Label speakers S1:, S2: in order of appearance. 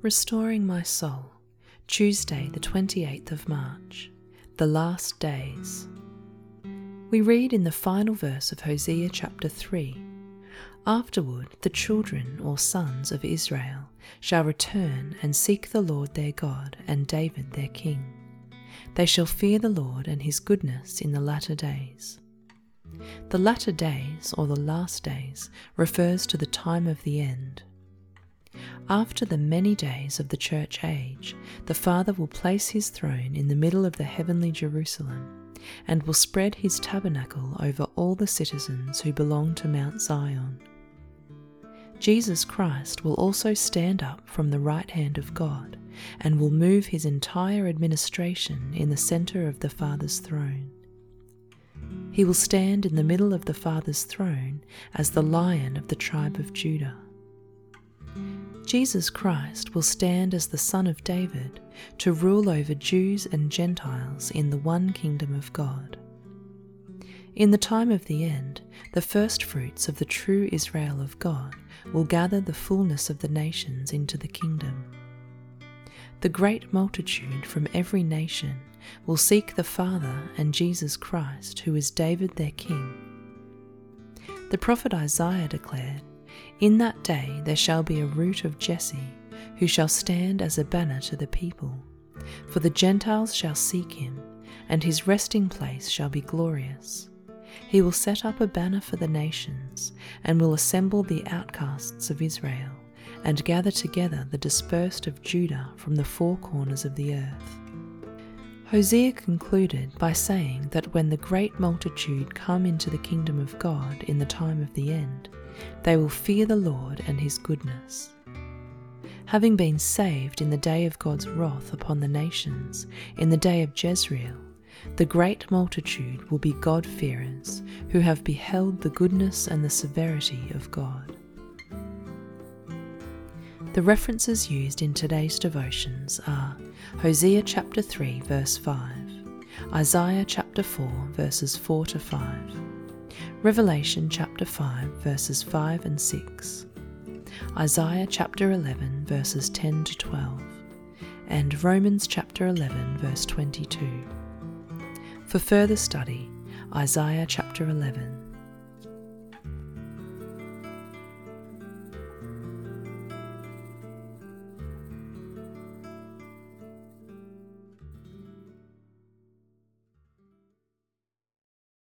S1: Restoring my soul, Tuesday the 28th of March, the last days. We read in the final verse of Hosea chapter 3, "Afterward the children or sons of Israel shall return and seek the Lord their God and David their king. They shall fear the Lord and his goodness in the latter days." The latter days, or the last days, refers to the time of the end. After the many days of the church age, the Father will place his throne in the middle of the heavenly Jerusalem and will spread his tabernacle over all the citizens who belong to Mount Zion. Jesus Christ will also stand up from the right hand of God and will move his entire administration in the center of the Father's throne. He will stand in the middle of the Father's throne as the Lion of the tribe of Judah. Jesus Christ will stand as the Son of David to rule over Jews and Gentiles in the one kingdom of God. In the time of the end, the firstfruits of the true Israel of God will gather the fullness of the nations into the kingdom. The great multitude from every nation will seek the Father and Jesus Christ, who is David their king. The prophet Isaiah declared, "In that day there shall be a root of Jesse, who shall stand as a banner to the people. For the Gentiles shall seek him, and his resting place shall be glorious. He will set up a banner for the nations, and will assemble the outcasts of Israel, and gather together the dispersed of Judah from the four corners of the earth." Hosea concluded by saying that when the great multitude come into the kingdom of God in the time of the end, they will fear the Lord and his goodness. Having been saved in the day of God's wrath upon the nations, in the day of Jezreel, the great multitude will be God-fearers who have beheld the goodness and the severity of God. The references used in today's devotions are Hosea chapter 3 verse 5, Isaiah chapter 4 verses 4 to 5, Revelation chapter 5 verses 5 and 6, Isaiah chapter 11 verses 10 to 12, and Romans chapter 11 verse 22. For further study, Isaiah chapter 11,